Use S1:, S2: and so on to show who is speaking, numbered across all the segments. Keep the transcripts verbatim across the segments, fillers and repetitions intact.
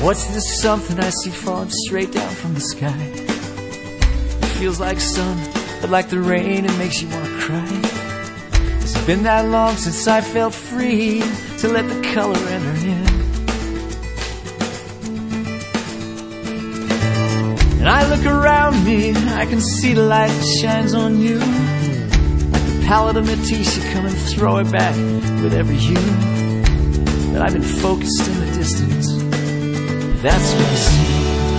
S1: What's this something I see falling straight down from the sky? It feels like sun, but like the rain, it makes you want to cry. It's been that long since I felt free to let the color enter in. And I look around me, I can see the light that shines on you, like the palette of Matisse, you come and throw it back with every hue. But I've been focused in the distance, that's what I see.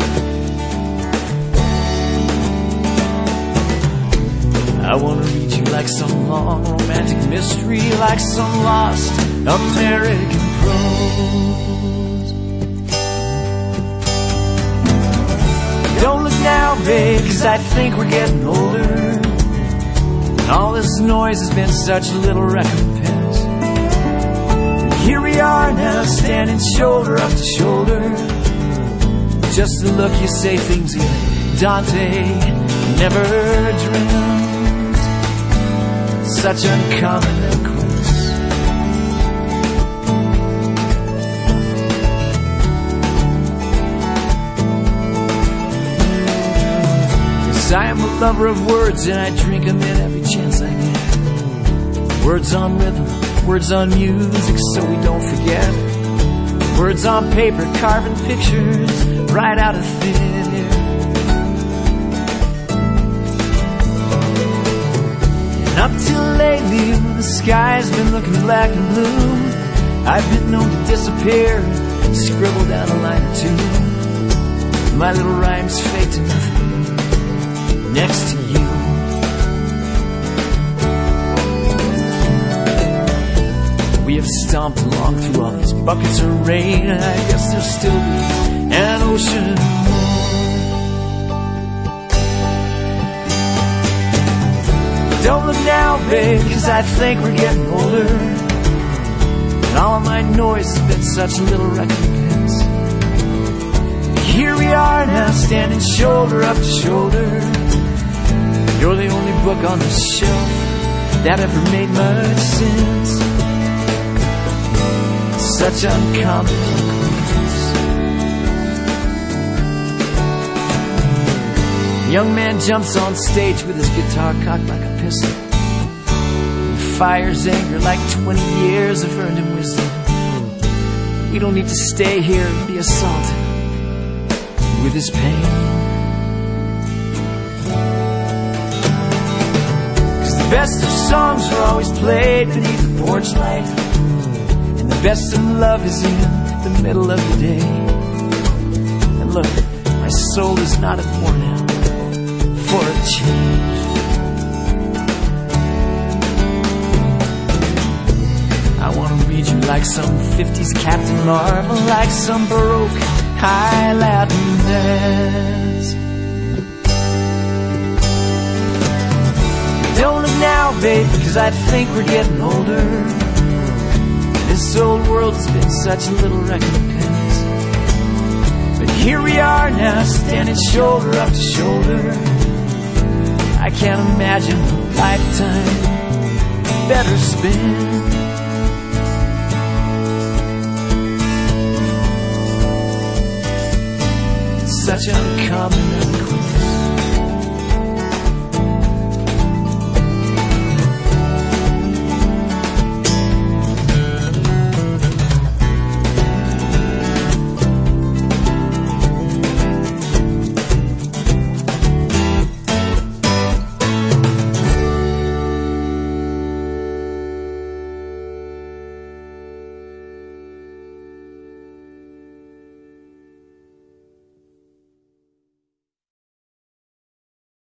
S1: I wanna read you like some long romantic mystery, like some lost American prose. Don't look now, babe, 'cause I think we're getting older, and all this noise has been such a little recompense. And here we are now, standing shoulder up to shoulder. Just the look, you say things even Dante never dreamt. Such uncommon eloquence. Yes, I am a lover of words, and I drink them in every chance I get. Words on rhythm, words on music, so we don't forget. Words on paper, carving pictures right out of thin air. And up till lately, when the sky's been looking black and blue, I've been known to disappear, scribble down a line or two. My little rhymes fade to nothing next to you. We have stomped along through all these buckets of rain, and I guess there'll still be an ocean more. Don't look now, babe, 'cause I think we're getting older, and all of my noise has been such a little recompense. Here we are now, standing shoulder up to shoulder. You're the only book on the shelf that ever made much sense. Such uncommon eloquence. A young man jumps on stage with his guitar cocked like a pistol. He fires anger like twenty years of earned wisdom. We don't need to stay here and be assaulted with his pain. 'Cause the best of songs are always played beneath the porch light, and the best of love is in the middle of the day. And look, my soul is not at war now for a change. I want to read you like some fifties Captain Marvel, like some Baroque high Latin dance. Don't look now, babe, 'cause I think we're getting older. This old world has been such a little recompense. But here we are now, standing shoulder up to shoulder. I can't imagine a lifetime better spent. Such uncommon eloquence.